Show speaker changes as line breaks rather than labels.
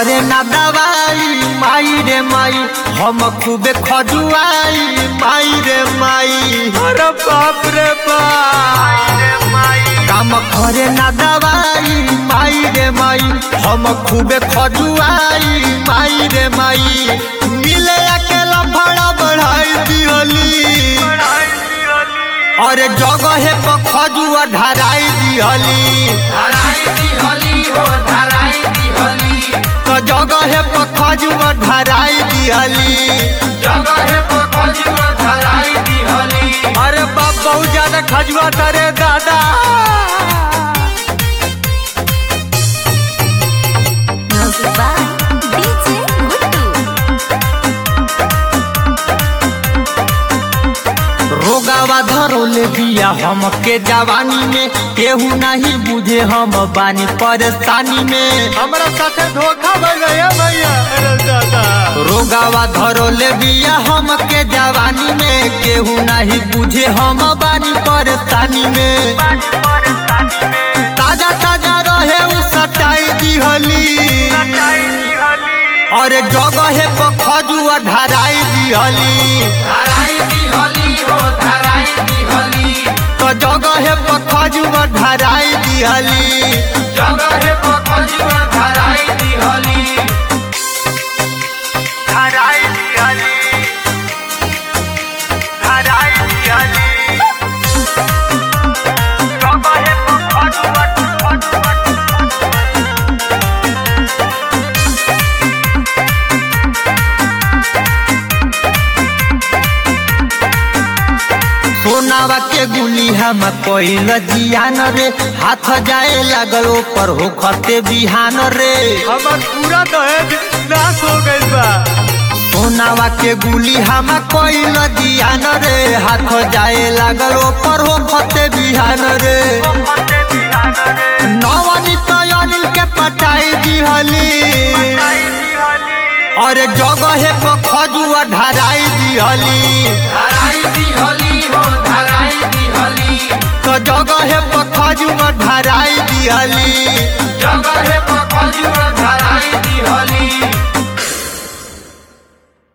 करे ना दवाई माई रे माई हम खूबे खजुआई माई रे माई। अरे बाप रे बाप काम करे ना दवाई माई रे माई हम खूबे खजुआई माई रे माई। मिले अकेला भाड़ा बढ़ाई दिहली अरे जगह पर खजुआ धराई दिहली तो जगह पर खजुआ धराई दिहली अरे बाप बहुत ज्यादा खजुआ तरे दादा। रोगावा धरोले बिया हमके जवानी में केहू नहीं बुझे हम बानी परेशानी में हमारा साथे धोखा भइया भैया। अरे दादा रोगावा धरोले बिया हमके जवानी में केहू नहीं बुझे हम बानी परेशानी में। ताजा ताजा रहे उ सटाई दिहली अरे जगह पर खजुआ धराई दिहली तो जगह पर खजुआ धराई दिहली सोनावा के गुली हम कोइल जियान रे हाथ जाए लागल ऊपर हो खते बिहान रे हमर पूरा दहेज नाश हो गइल बा। सोनावा के गुली हम कोइल जियान रे हाथ जाए लागल ऊपर हो खते बिहान रे। नवनी तो अनिल के पटाई दिहली अरे जगह पर खजुआ धराई दिहली तो जगह पर खजुआ धराई दिहली।